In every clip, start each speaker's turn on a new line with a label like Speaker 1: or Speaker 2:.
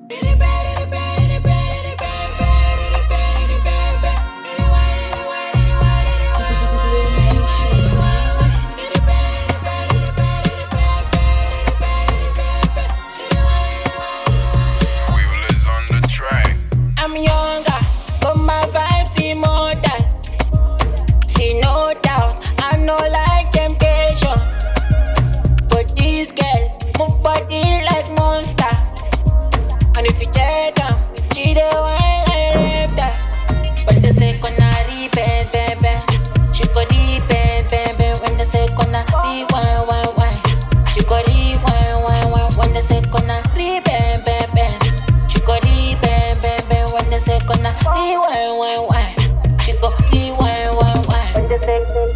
Speaker 1: I'm younger, but my vibes immortal. See, no doubt, I know like temptation. But this girl move body like monster. And if you check them, she the one like reptile. When they say gonna repent, she go repent, when they say gonna rewind, she go rewind, when they say gonna repent, she go repent, when they say gonna rewind, she go rewind, when they say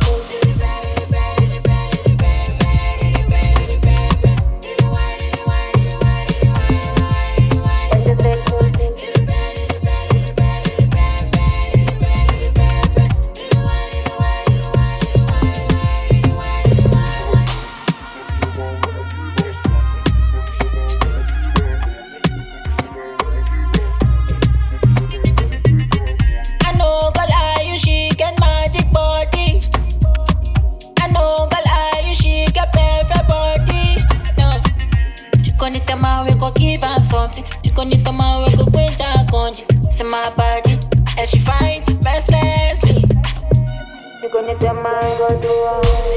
Speaker 1: I know girl are you, she get magic body. I know girl are you, she get perfect body. No, she gonna tell my we go give her something. She gonna tell my we go quench her country. See my body, and she fine, restlessly. She gonna tell my go do her.